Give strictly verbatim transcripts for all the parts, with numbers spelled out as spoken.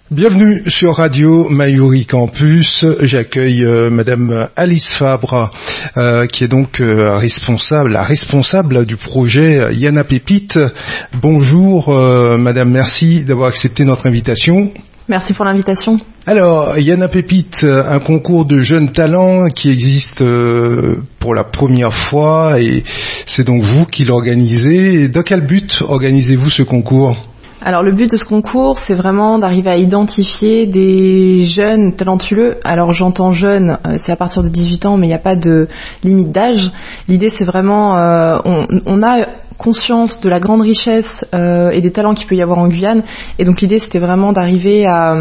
Bienvenue sur Radio Mayuri Campus. J'accueille euh, Madame Alice Fabre, euh, qui est donc euh, responsable, la responsable du projet Yana Pépite. Bonjour euh, Madame, merci d'avoir accepté notre invitation. Merci pour l'invitation. Alors, Yana Pépite, un concours de jeunes talents qui existe euh, pour la première fois et c'est donc vous qui l'organisez. Dans quel but organisez-vous ce concours ? Alors le but de ce concours, c'est vraiment d'arriver à identifier des jeunes talentueux. Alors j'entends jeunes, c'est à partir de dix-huit ans, mais il n'y a pas de limite d'âge. L'idée, c'est vraiment, euh, on, on a conscience de la grande richesse euh, et des talents qu'il peut y avoir en Guyane. Et donc l'idée, c'était vraiment d'arriver à,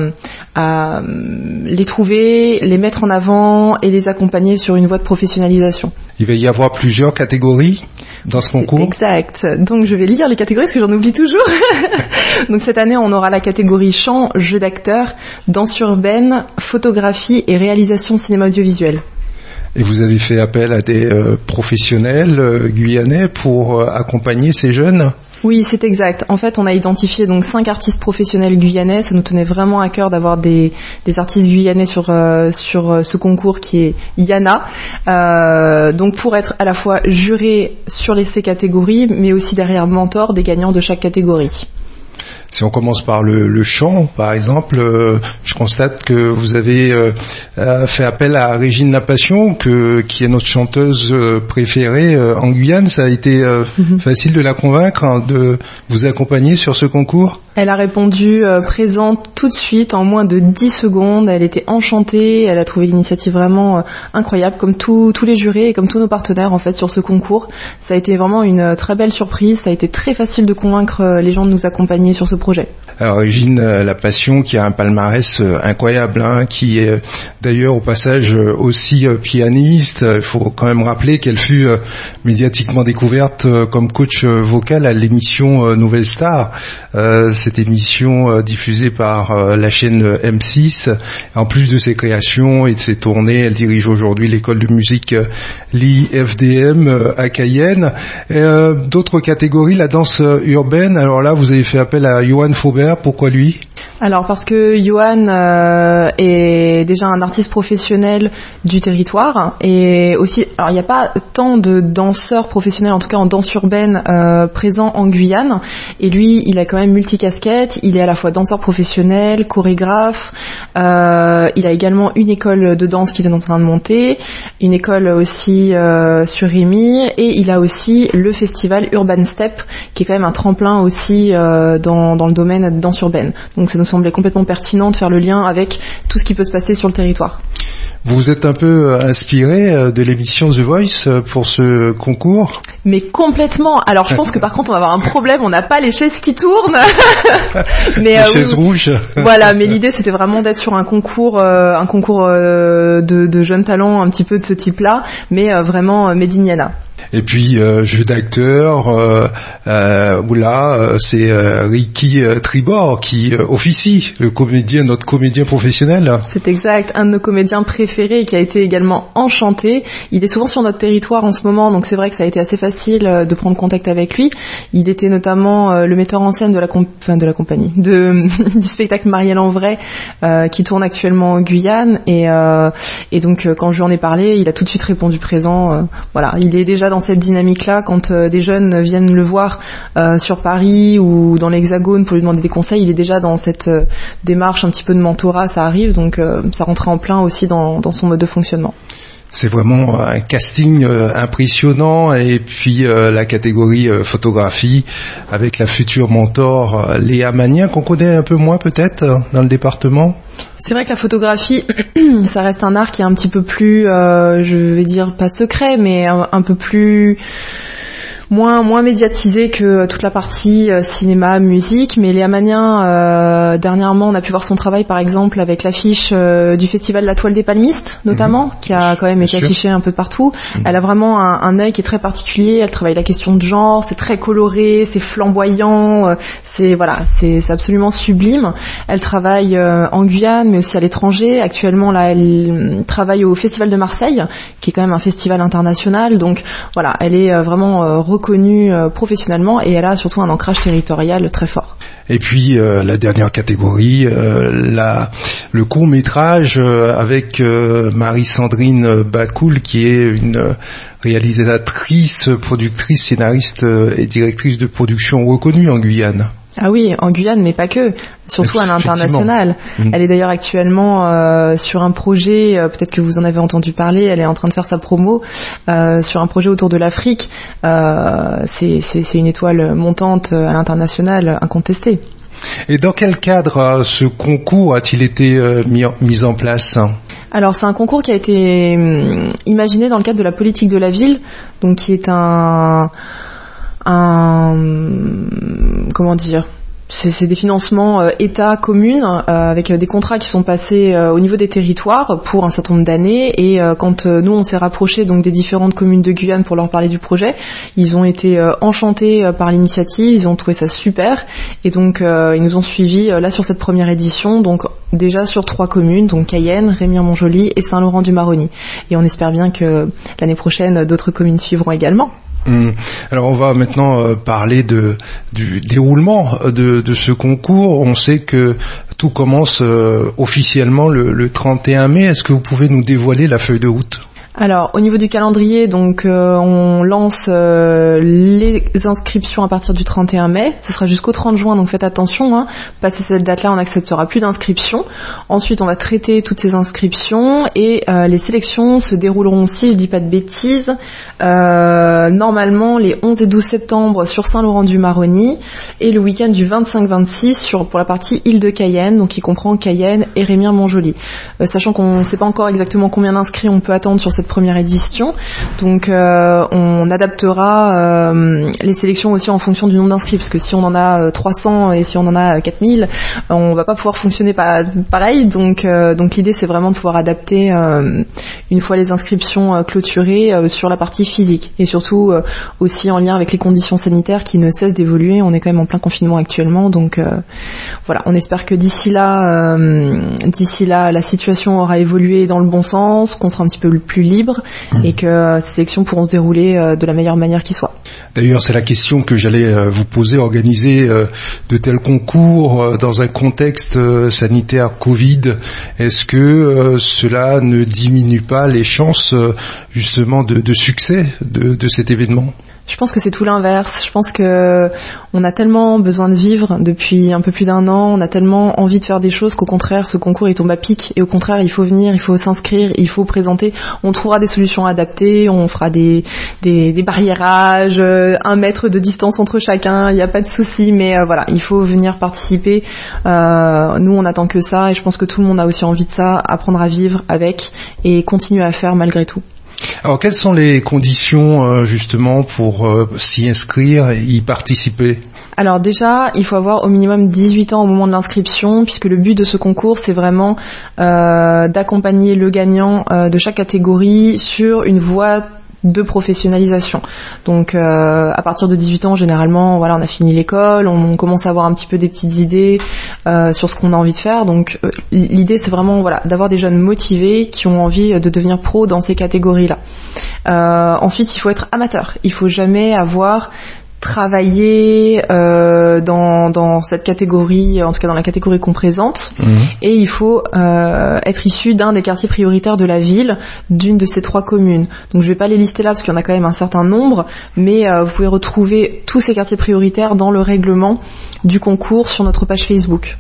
à les trouver, les mettre en avant et les accompagner sur une voie de professionnalisation. Il va y avoir plusieurs catégories dans ce concours. Exact. Donc je vais lire les catégories parce que j'en oublie toujours. Donc cette année, on aura la catégorie chant, jeu d'acteur, danse urbaine, photographie et réalisation cinéma audiovisuel. Et vous avez fait appel à des euh, professionnels euh, guyanais pour euh, accompagner ces jeunes ? Oui, c'est exact. En fait, on a identifié donc cinq artistes professionnels guyanais. Ça nous tenait vraiment à cœur d'avoir des, des artistes guyanais sur euh, sur ce concours qui est Yana. Euh, donc pour être à la fois juré sur les ces catégories, mais aussi derrière mentor des gagnants de chaque catégorie. Si on commence par le, le chant, par exemple, euh, je constate que vous avez euh, fait appel à Régine Lapassion, que, qui est notre chanteuse euh, préférée euh, en Guyane. Ça a été euh, mm-hmm. facile de la convaincre hein, de vous accompagner sur ce concours ? Elle a répondu euh, présente tout de suite, en moins de dix secondes. Elle était enchantée, elle a trouvé l'initiative vraiment euh, incroyable, comme tous tous les jurés et comme tous nos partenaires en fait sur ce concours. Ça a été vraiment une euh, très belle surprise, ça a été très facile de convaincre euh, les gens de nous accompagner sur ce projet. Alors Régine Lapassion qui a un palmarès euh, incroyable, hein, qui est euh, d'ailleurs au passage euh, aussi euh, pianiste. Il faut quand même rappeler qu'elle fut euh, médiatiquement découverte euh, comme coach euh, vocal à l'émission euh, Nouvelle Star. Euh, cette émission euh, diffusée par euh, la chaîne M six. En plus de ses créations et de ses tournées, elle dirige aujourd'hui l'école de musique euh, l'I F D M euh, à Cayenne. Et, euh, d'autres catégories, la danse euh, urbaine. Alors là, vous avez fait appel à Johan Faubert. Pourquoi lui ? Alors parce que Johan euh, est déjà un artiste professionnel du territoire et aussi, alors il n'y a pas tant de danseurs professionnels, en tout cas en danse urbaine, euh, présents en Guyane. Et lui, il a quand même multicasquette. Il est à la fois danseur professionnel, chorégraphe. Euh, il a également une école de danse qu'il est en train de monter, une école aussi euh, sur Rémy, et il a aussi le festival Urban Step, qui est quand même un tremplin aussi euh, dans, dans le domaine de danse urbaine. Donc ça nous semblait complètement pertinent de faire le lien avec tout ce qui peut se passer sur le territoire. Vous vous êtes un peu inspiré de l'émission The Voice pour ce concours ? Mais complètement. Alors je pense que par contre on va avoir un problème, on n'a pas les chaises qui tournent. mais, les euh, chaises oui, rouges. Voilà, mais l'idée c'était vraiment d'être sur un concours, euh, un concours euh, de, de jeunes talents un petit peu de ce type-là, mais euh, vraiment euh, made in Yana. Et puis euh, jeu d'acteur, euh, euh, où là euh, c'est euh, Ricky euh, Tribord qui euh, officie, le comédien, notre comédien professionnel. C'est exact, un de nos comédiens préférés qui a été également enchanté. Il est souvent sur notre territoire en ce moment, donc c'est vrai que ça a été assez facile euh, de prendre contact avec lui. Il était notamment euh, le metteur en scène de la, comp- enfin, de la compagnie, de, du spectacle Marielle en vrai, euh, qui tourne actuellement en Guyane. Et, euh, et donc euh, quand je lui en ai parlé, il a tout de suite répondu présent. Euh, voilà, il est déjà dans cette dynamique-là, quand euh, des jeunes viennent le voir euh, sur Paris ou dans l'Hexagone pour lui demander des conseils, il est déjà dans cette euh, démarche un petit peu de mentorat, ça arrive, donc euh, ça rentrait en plein aussi dans, dans son mode de fonctionnement. C'est vraiment un casting euh, impressionnant et puis euh, la catégorie euh, photographie avec la future mentor euh, Léa Magnien qu'on connaît un peu moins peut-être euh, dans le département. C'est vrai que la photographie, ça reste un art qui est un petit peu plus, euh, je vais dire pas secret, mais un, un peu plus moins moins médiatisé que toute la partie euh, cinéma, musique. Mais Léa Magnien, euh, dernièrement, on a pu voir son travail, par exemple, avec l'affiche euh, du festival de la Toile des Palmistes, notamment, mmh. qui a quand même été affichée un peu partout. Mmh. Elle a vraiment un, un œil qui est très particulier. Elle travaille la question de genre. C'est très coloré, c'est flamboyant. Euh, c'est voilà, c'est, c'est absolument sublime. Elle travaille euh, en Guyane, mais aussi à l'étranger. Actuellement, là, elle travaille au Festival de Marseille, qui est quand même un festival international. Donc voilà, elle est euh, vraiment euh, reconnue euh, professionnellement et elle a surtout un ancrage territorial très fort. Et puis euh, la dernière catégorie, euh, la, le court métrage euh, avec euh, Marie-Sandrine Bacoul, qui est une réalisatrice, productrice, scénariste euh, et directrice de production reconnue en Guyane. Ah oui, en Guyane, mais pas que, surtout à l'international. Mmh. Elle est d'ailleurs actuellement euh, sur un projet, euh, peut-être que vous en avez entendu parler, elle est en train de faire sa promo, euh, sur un projet autour de l'Afrique. Euh, c'est, c'est, c'est une étoile montante à l'international, incontestée. Et dans quel cadre ce concours a-t-il été euh, mis, mis en place ? Alors c'est un concours qui a été euh, imaginé dans le cadre de la politique de la ville, donc qui est un... un comment dire c'est, c'est des financements euh, État communes euh, avec euh, des contrats qui sont passés euh, au niveau des territoires pour un certain nombre d'années et euh, quand euh, nous on s'est rapprochés donc des différentes communes de Guyane pour leur parler du projet, ils ont été euh, enchantés euh, par l'initiative, ils ont trouvé ça super et donc euh, ils nous ont suivis euh, là sur cette première édition, donc déjà sur trois communes, donc Cayenne, Remire-Montjoly et Saint-Laurent-du-Maroni, et on espère bien que l'année prochaine d'autres communes suivront également. Alors on va maintenant euh, parler de, du déroulement de, de ce concours. On sait que tout commence euh, officiellement le, le trente et un mai. Est-ce que vous pouvez nous dévoiler la feuille de route ? Alors, au niveau du calendrier, donc euh, on lance euh, les inscriptions à partir du trente et un mai. Ce sera jusqu'au trente juin, donc faites attention. Hein. Passé cette date-là, on n'acceptera plus d'inscriptions. Ensuite, on va traiter toutes ces inscriptions et euh, les sélections se dérouleront, si je dis pas de bêtises, euh, normalement les onze et douze septembre sur Saint-Laurent-du-Maroni et le week-end du vingt-cinq vingt-six sur, pour la partie île de Cayenne, donc qui comprend Cayenne et Remire-Montjoly. Euh, sachant qu'on ne sait pas encore exactement combien d'inscrits on peut attendre sur cette première édition, donc euh, on adaptera euh, les sélections aussi en fonction du nombre d'inscrits, parce que si on en a euh, trois cents et si on en a quatre mille, on va pas pouvoir fonctionner pa- pareil, donc, euh, donc l'idée c'est vraiment de pouvoir adapter euh, une fois les inscriptions euh, clôturées euh, sur la partie physique, et surtout euh, aussi en lien avec les conditions sanitaires qui ne cessent d'évoluer. On est quand même en plein confinement actuellement, donc euh, voilà, on espère que d'ici là, euh, d'ici là la situation aura évolué dans le bon sens, qu'on sera un petit peu plus libre et que ces sélections pourront se dérouler de la meilleure manière qui soit. D'ailleurs, c'est la question que j'allais vous poser. Organiser de tels concours dans un contexte sanitaire Covid, est-ce que cela ne diminue pas les chances justement de, de succès de, de cet événement ? Je pense que c'est tout l'inverse. Je pense que on a tellement besoin de vivre depuis un peu plus d'un an, on a tellement envie de faire des choses qu'au contraire, ce concours il tombe à pic. Et au contraire, il faut venir, il faut s'inscrire, il faut présenter. On trouvera des solutions adaptées, on fera des des, des barriérages, un mètre de distance entre chacun, il n'y a pas de souci. Mais euh, voilà, il faut venir participer. Euh, nous, on attend que ça, et je pense que tout le monde a aussi envie de ça, apprendre à vivre avec et continuer à faire malgré tout. Alors, quelles sont les conditions euh, justement pour euh, s'y inscrire et y participer ? Alors déjà, il faut avoir au minimum dix-huit ans au moment de l'inscription, puisque le but de ce concours, c'est vraiment euh, d'accompagner le gagnant euh, de chaque catégorie sur une voie de professionnalisation. Donc euh, à partir de dix-huit ans, généralement, voilà, on a fini l'école, on, on commence à avoir un petit peu des petites idées euh, sur ce qu'on a envie de faire. Donc euh, l'idée, c'est vraiment voilà, d'avoir des jeunes motivés qui ont envie de devenir pro dans ces catégories-là. Euh, ensuite, il faut être amateur. Il faut jamais avoir travailler euh, dans, dans cette catégorie, en tout cas dans la catégorie qu'on présente, mmh. et il faut euh, être issu d'un des quartiers prioritaires de la ville, d'une de ces trois communes. Donc je vais pas les lister là parce qu'il y en a quand même un certain nombre, mais euh, vous pouvez retrouver tous ces quartiers prioritaires dans le règlement du concours sur notre page Facebook.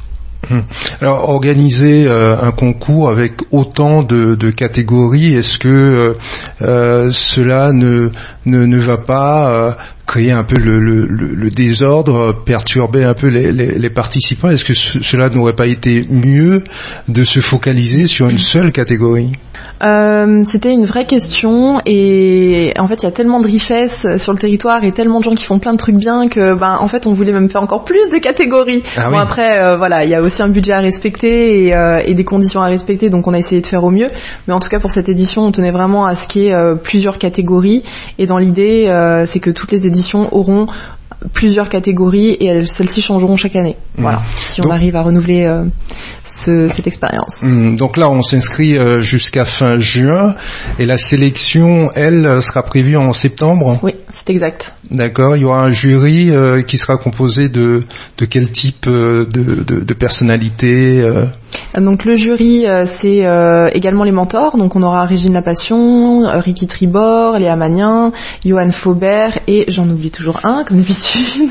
Alors, organiser euh, un concours avec autant de, de catégories, est-ce que euh, euh, cela ne, ne, ne va pas euh, créer un peu le, le, le désordre, perturber un peu les, les, les participants ? Est-ce que ce, cela n'aurait pas été mieux de se focaliser sur une seule catégorie ? Euh, c'était une vraie question, et en fait il y a tellement de richesses sur le territoire et tellement de gens qui font plein de trucs bien que ben en fait on voulait même faire encore plus de catégories. Ah bon oui. Après euh, voilà, il y a aussi un budget à respecter et, euh, et des conditions à respecter, donc on a essayé de faire au mieux, mais en tout cas pour cette édition on tenait vraiment à ce qu'il y ait euh, plusieurs catégories, et dans l'idée euh, c'est que toutes les éditions auront plusieurs catégories et elles, celles-ci changeront chaque année. Mmh. Voilà, si on donc, arrive à renouveler euh, ce, cette expérience. Mmh, donc là, on s'inscrit euh, jusqu'à fin juin et la sélection, elle, sera prévue en septembre. Oui, c'est exact. D'accord. Il y aura un jury euh, qui sera composé de de quel type euh, de, de, de personnalité euh... Donc le jury, euh, c'est euh, également les mentors. Donc on aura Régine Lapassion, euh, Ricky Tribord, Léa Magnin, Johan Faubert et j'en oublie toujours un comme d'habitude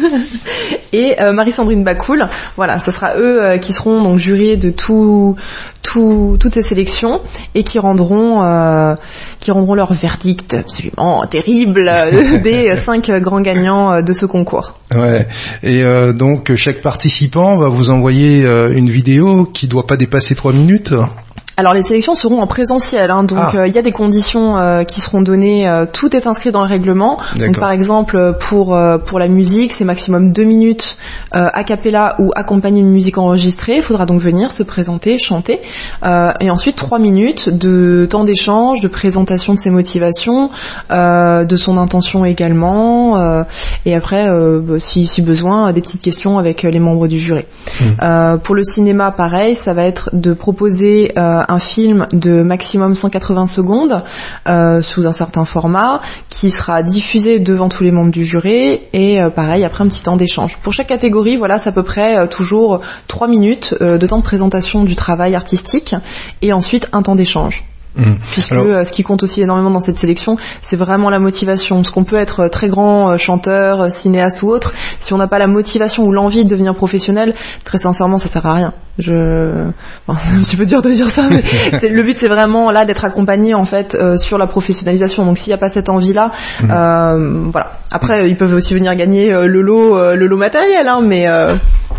et euh, Marie-Sandrine Bacoul. Voilà, ce sera eux euh, qui seront donc jurés de tout, tout, toutes ces sélections et qui rendront euh, qui rendront leur verdict absolument terrible des cinq grands gagnants de ce concours. Ouais. Et euh, donc chaque participant va vous envoyer euh, une vidéo qui doit pas dépasser trois minutes. Alors les sélections seront en présentiel, hein, donc il ah. euh, y a des conditions euh, qui seront données. Euh, tout est inscrit dans le règlement. D'accord. Donc par exemple pour euh, pour la musique, c'est maximum deux minutes euh, a cappella ou accompagné d'une musique enregistrée. Il faudra donc venir se présenter, chanter, euh, et ensuite trois minutes de temps d'échange, de présentation de ses motivations, euh, de son intention également, euh, et après euh, bah, si si besoin des petites questions avec les membres du jury. Mmh. Euh, pour le cinéma, pareil, ça va être de proposer euh, un film de maximum cent quatre-vingts secondes euh, sous un certain format qui sera diffusé devant tous les membres du jury et euh, pareil après un petit temps d'échange. Pour chaque catégorie, voilà, c'est à peu près euh, toujours trois minutes euh, de temps de présentation du travail artistique et ensuite un temps d'échange. Mmh. Puisque Alors... euh, ce qui compte aussi énormément dans cette sélection, c'est vraiment la motivation. Parce qu'on peut être très grand euh, chanteur, euh, cinéaste ou autre, si on n'a pas la motivation ou l'envie de devenir professionnel, très sincèrement, ça sert à rien. Je, enfin, c'est un petit peu dur de dire ça, mais c'est... le but, c'est vraiment là d'être accompagné en fait euh, sur la professionnalisation. Donc s'il n'y a pas cette envie-là, mmh. euh, voilà. Après, mmh. ils peuvent aussi venir gagner euh, le lot, euh, le lot matériel, hein, mais. Euh...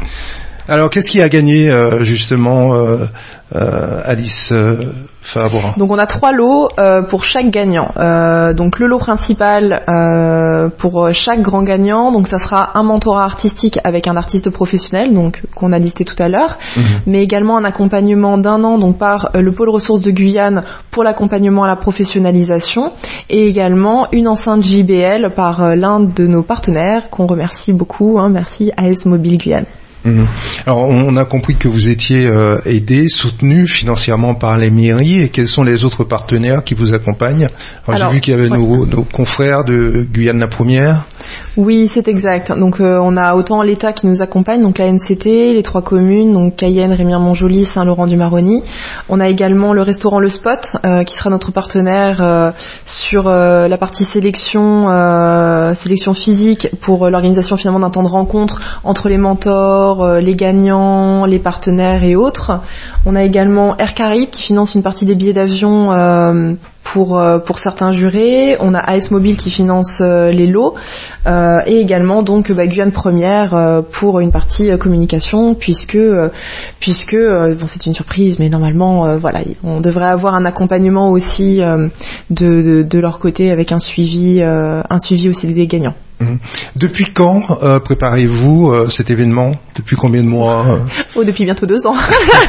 Alors, qu'est-ce qui a gagné euh, justement euh, euh, Alice euh, Fabre? Donc, on a trois lots euh, pour chaque gagnant. Euh, donc, le lot principal euh, pour chaque grand gagnant, donc ça sera un mentorat artistique avec un artiste professionnel, donc qu'on a listé tout à l'heure, mmh. mais également un accompagnement d'un an, donc par euh, le pôle ressources de Guyane pour l'accompagnement à la professionnalisation, et également une enceinte J B L par euh, l'un de nos partenaires qu'on remercie beaucoup. Hein, merci A S Mobile Guyane. Alors, on a compris que vous étiez euh, aidé, soutenu financièrement par les mairies. Et quels sont les autres partenaires qui vous accompagnent? Alors, Alors j'ai vu qu'il y avait ouais. nos, nos confrères de Guyane la Première. Oui, c'est exact. Donc, euh, on a autant l'État qui nous accompagne, donc la N C T, les trois communes, donc Cayenne, Rémière-Montjoly, Saint-Laurent-du-Maroni. On a également le restaurant Le Spot, euh, qui sera notre partenaire euh, sur euh, la partie sélection, euh, sélection physique pour euh, l'organisation finalement d'un temps de rencontre entre les mentors, euh, les gagnants, les partenaires et autres. On a également Air Caraïbes qui finance une partie des billets d'avion euh, pour euh, pour certains jurés. On a A S Mobile qui finance euh, les lots euh, et également donc bah, Guyane Première euh, pour une partie euh, communication puisque euh, puisque euh, bon c'est une surprise mais normalement euh, voilà on devrait avoir un accompagnement aussi euh, de, de de leur côté avec un suivi euh, un suivi aussi des gagnants. Mmh. Depuis quand euh, préparez-vous euh, cet événement? Depuis combien de mois? euh... Oh, depuis bientôt deux ans.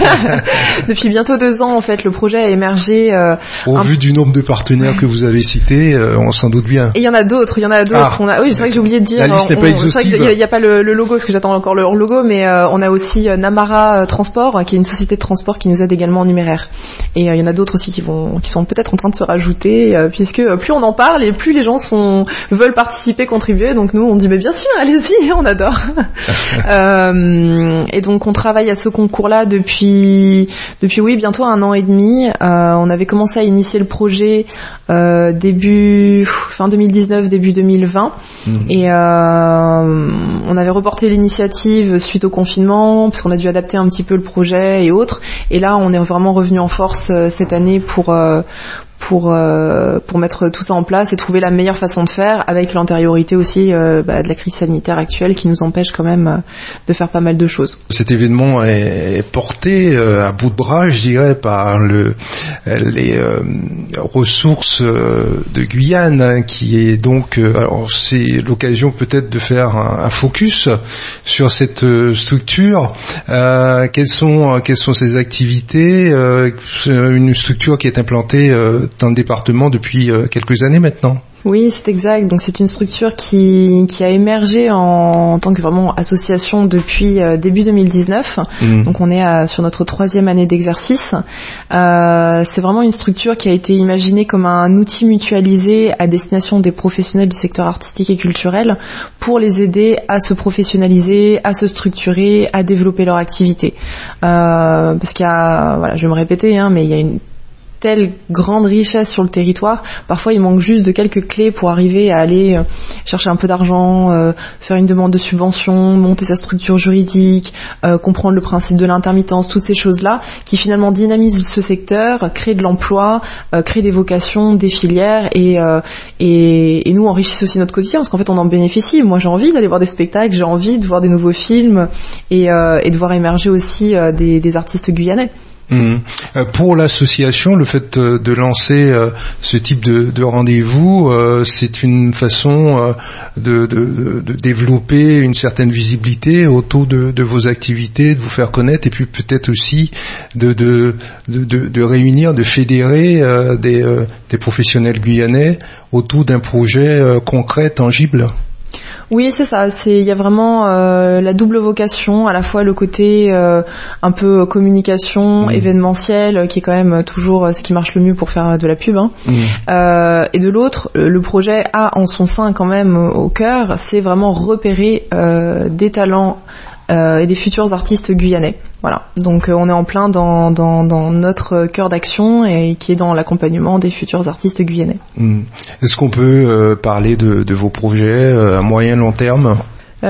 Depuis bientôt deux ans, en fait, le projet a émergé. Euh, Au un... vu du nombre de partenaires ouais. que vous avez cités, euh, on s'en doute bien. Et il y en a d'autres, il y en a d'autres. Ah, on a... Oui, c'est vrai que j'ai oublié de dire. La liste n'est pas exhaustive. Il n'y a, a pas le, le logo, parce que j'attends encore leur logo, mais euh, on a aussi euh, Namara Transport, qui est une société de transport qui nous aide également en numéraire. Et euh, il y en a d'autres aussi qui vont, qui sont peut-être en train de se rajouter, euh, puisque plus on en parle et plus les gens sont veulent participer, contribuer. Donc nous on dit mais bien sûr allez-y, on adore. euh, et donc on travaille à ce concours-là depuis depuis oui bientôt un an et demi. Euh, on avait commencé à initier le projet euh, début fin deux mille dix-neuf début deux mille vingt mmh. et euh, on avait reporté l'initiative suite au confinement parce qu'on a dû adapter un petit peu le projet et autres. Et là on est vraiment revenu en force euh, cette année pour euh, pour euh, pour mettre tout ça en place et trouver la meilleure façon de faire avec l'antériorité aussi euh, bah, de la crise sanitaire actuelle qui nous empêche quand même euh, de faire pas mal de choses. Cet événement est, est porté euh, à bout de bras, je dirais, par le les euh, ressources euh, de Guyane, hein, qui est donc euh, alors c'est l'occasion peut-être de faire un, un focus sur cette euh, structure. Euh, quelles sont quelles sont ses activités? euh, Une structure qui est implantée euh, dans le département depuis euh, quelques années maintenant. Oui, c'est exact. Donc c'est une structure qui qui a émergé en, en tant que vraiment association depuis euh, début deux mille dix-neuf. Mmh. Donc on est à, sur notre troisième année d'exercice. Euh, c'est vraiment une structure qui a été imaginée comme un outil mutualisé à destination des professionnels du secteur artistique et culturel pour les aider à se professionnaliser, à se structurer, à développer leur activité. Euh, parce qu'il y a, voilà, je vais me répéter, hein, mais il y a une telle grande richesse sur le territoire, parfois il manque juste de quelques clés pour arriver à aller euh, chercher un peu d'argent, euh, faire une demande de subvention, monter sa structure juridique, euh, comprendre le principe de l'intermittence, toutes ces choses-là qui finalement dynamisent ce secteur, créent de l'emploi, euh, créent des vocations, des filières et, euh, et, et nous enrichissent aussi notre quotidien parce qu'en fait on en bénéficie. Moi j'ai envie d'aller voir des spectacles, j'ai envie de voir des nouveaux films et, euh, et de voir émerger aussi euh, des, des artistes guyanais. Mmh. Pour l'association, le fait de lancer euh, ce type de, de rendez-vous, euh, c'est une façon euh, de, de, de développer une certaine visibilité autour de, de vos activités, de vous faire connaître, et puis peut-être aussi de, de, de, de, de réunir, de fédérer euh, des, euh, des professionnels guyanais autour d'un projet euh, concret, tangible. Oui, c'est ça. C'est il y a vraiment euh, la double vocation, à la fois le côté euh, un peu communication, mmh. événementiel, qui est quand même toujours ce qui marche le mieux pour faire de la pub. Hein. Mmh. Euh, et de l'autre, le projet a en son sein quand même au cœur, c'est vraiment repérer euh, des talents euh, et des futurs artistes guyanais. Voilà. Donc euh, on est en plein dans, dans, dans notre cœur d'action et qui est dans l'accompagnement des futurs artistes guyanais. Mmh. Est-ce qu'on peut euh, parler de, de vos projets euh, à moyen long terme ? Euh,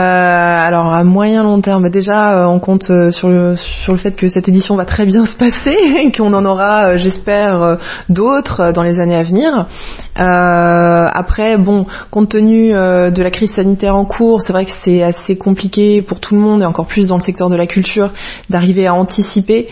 alors à moyen long terme, déjà euh, on compte euh, sur le sur le fait que cette édition va très bien se passer et qu'on en aura, euh, j'espère, euh, d'autres euh, dans les années à venir. Euh, après, bon, compte tenu euh, de la crise sanitaire en cours, c'est vrai que c'est assez compliqué pour tout le monde et encore plus dans le secteur de la culture d'arriver à anticiper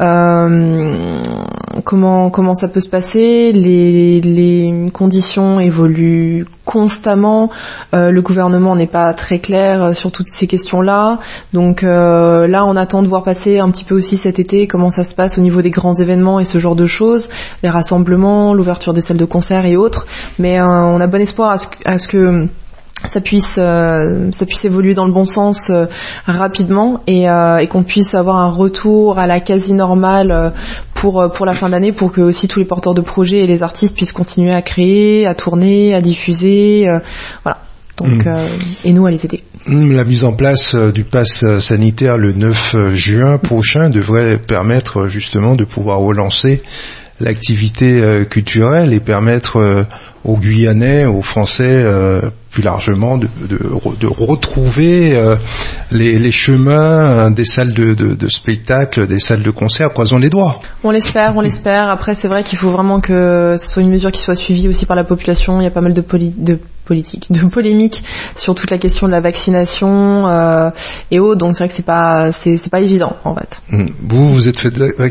euh, comment comment ça peut se passer. Les les conditions évoluent constamment. Euh, le gouvernement n'est pas très clair sur toutes ces questions-là. Donc euh, là, on attend de voir passer un petit peu aussi cet été comment ça se passe au niveau des grands événements et ce genre de choses, les rassemblements, l'ouverture des salles de concert et autres. Mais euh, on a bon espoir à ce, à ce que ça puisse euh, ça puisse évoluer dans le bon sens euh, rapidement et, euh, et qu'on puisse avoir un retour à la quasi normale euh, pour pour la fin d'année, pour que aussi tous les porteurs de projets et les artistes puissent continuer à créer, à tourner, à diffuser, euh, voilà. Donc, mmh. euh, et nous à les aider. La mise en place du pass sanitaire le neuf juin prochain devrait permettre justement de pouvoir relancer l'activité culturelle et permettre aux Guyanais, aux Français plus largement de, de, de retrouver les, les chemins des salles de, de, de spectacle, des salles de concert. Croisons les doigts. On l'espère, on l'espère. Après, c'est vrai qu'il faut vraiment que ce soit une mesure qui soit suivie aussi par la population. Il y a pas mal de, poli- de politique, de polémiques sur toute la question de la vaccination euh, et autres. Donc c'est vrai que c'est pas, c'est, c'est pas évident en fait. Vous, vous êtes fait vacciner ?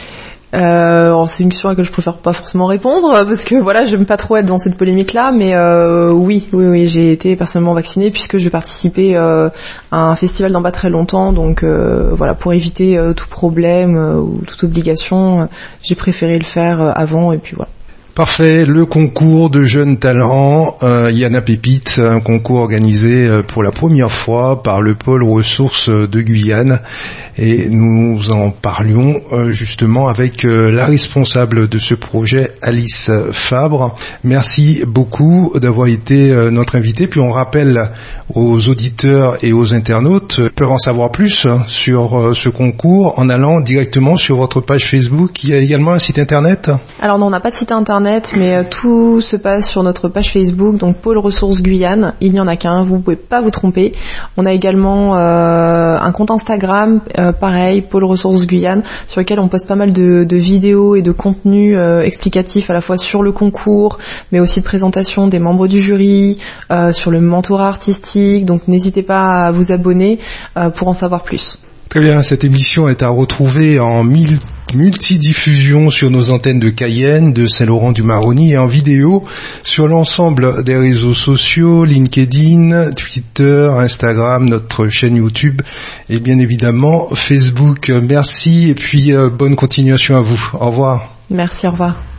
Euh, c'est une question à laquelle je préfère pas forcément répondre parce que voilà, j'aime pas trop être dans cette polémique-là, mais euh, oui, oui, oui, j'ai été personnellement vaccinée puisque je vais participer euh, à un festival dans pas très longtemps, donc euh, voilà, pour éviter euh, tout problème euh, ou toute obligation, euh, j'ai préféré le faire euh, avant et puis voilà. Parfait, le concours de jeunes talents, euh, Yana Pépite, un concours organisé euh, pour la première fois par le pôle ressources de Guyane, et nous en parlions euh, justement avec euh, la responsable de ce projet, Alice Fabre. Merci beaucoup d'avoir été euh, notre invitée, puis on rappelle aux auditeurs et aux internautes euh, peuvent en savoir plus hein, sur euh, ce concours en allant directement sur votre page Facebook. Il y a également un site internet ? Alors non, on n'a pas de site internet, mais euh, tout se passe sur notre page Facebook, donc Pôle Ressources Guyane. Il n'y en a qu'un, vous ne pouvez pas vous tromper. On a également euh, un compte Instagram, euh, pareil, Pôle Ressources Guyane, sur lequel on poste pas mal de, de vidéos et de contenus euh, explicatifs à la fois sur le concours, mais aussi de présentation des membres du jury, euh, sur le mentorat artistique. Donc n'hésitez pas à vous abonner euh, pour en savoir plus. Très bien, cette émission est à retrouver en mille multidiffusion sur nos antennes de Cayenne, de Saint-Laurent-du-Maroni et en vidéo sur l'ensemble des réseaux sociaux, LinkedIn, Twitter, Instagram, notre chaîne YouTube et bien évidemment Facebook. Merci et puis euh, bonne continuation à vous. Au revoir. Merci, au revoir.